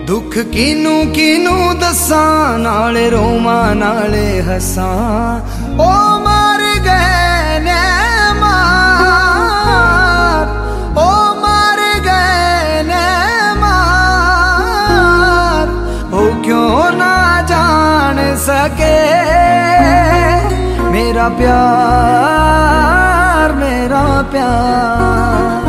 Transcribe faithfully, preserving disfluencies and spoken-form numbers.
दुख किनू किनू दसा, नाले रोमा नाले हसा। ओ मर गए ने मार, ओ मर गए ने मार। ओ क्यों ना जान सके मेरा प्यार, मेरा प्यार।